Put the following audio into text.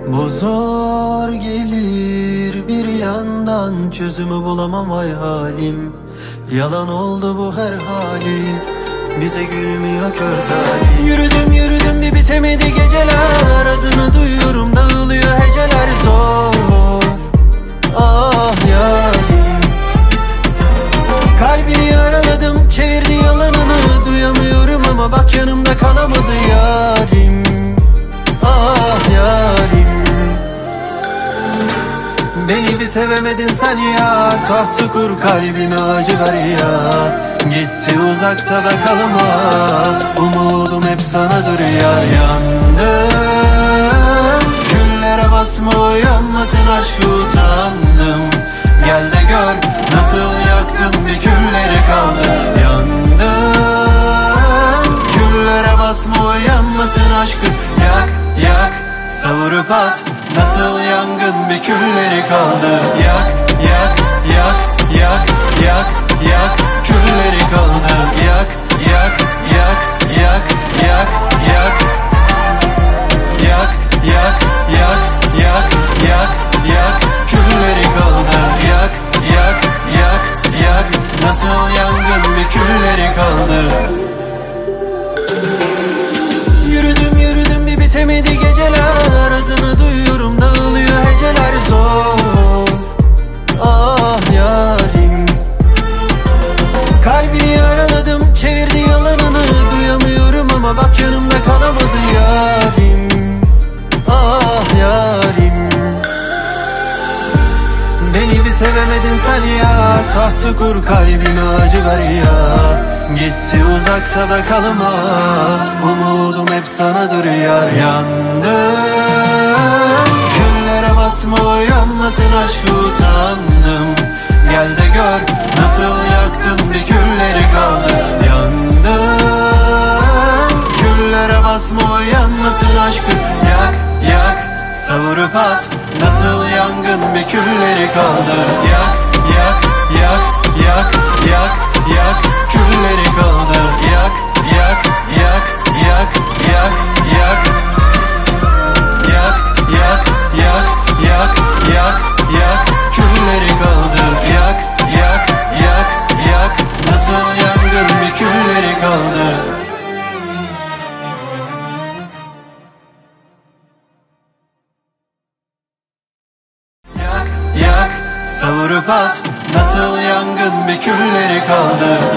Bu zor gelir bir yandan, çözümü bulamam vay halim. Yalan oldu bu her halim, bize gülmüyor kör talim. Yürüdüm yürüdüm bir bitemedi geceler, adını duyuyorum dağılıyor heceler. Zor ah yarim, kalbini yaraladım çevirdi yalanını. Duyamıyorum ama bak yanımda kalamadı yarim. Ah yarim, beni bir sevemedin sen ya. Tahtı kur kalbine acı ver ya. Gitti uzakta da kalma, umudum hep sanadır ya. Yandım küllere basma uyanmasın aşkı utandım. Gel de gör nasıl yaktın bir külleri kaldı. Yandım küllere basma uyanmasın aşkı. Yak yak savurup at, nasıl yangın bir külleri kaldı. Yak yak yak yak yak yak külleri kaldı. Yak yak yak yak yak yak yak yak yak yak yak yak külleri kaldı. Yak yak yak yak, nasıl yangın bir külleri kaldı. Yürüdüm yürüdüm bir bitemedi geceler, adını duyuyorum dağılıyor heceler. Zor ah yarim, kalbini yaraladım çevirdi yalanını. Duyamıyorum ama bak yanımda kalamadı yarim. Ah yarim, beni bir sevemedin sen ya. Tahtı kur kalbime acı ver ya. Gitti uzakta da kalma, umudum hep sanadır yar. Yandım küllere basma uyanmasın aşkı utandım. Gel de gör nasıl yaktın bir külleri kaldı. Yandım küllere basma uyanmasın aşkı. Yak yak savurup at, nasıl yangın bir külleri kaldı. Yak yak yak yak yak yak külleri kaldı. Yak yak yak yak yak yak yak yak yak yak yak yak külleri kaldı. Yak yak yak yak, nasıl yangın bir külleri kaldı. Yak yak savurup at, nasıl yangın bir külleri kaldı.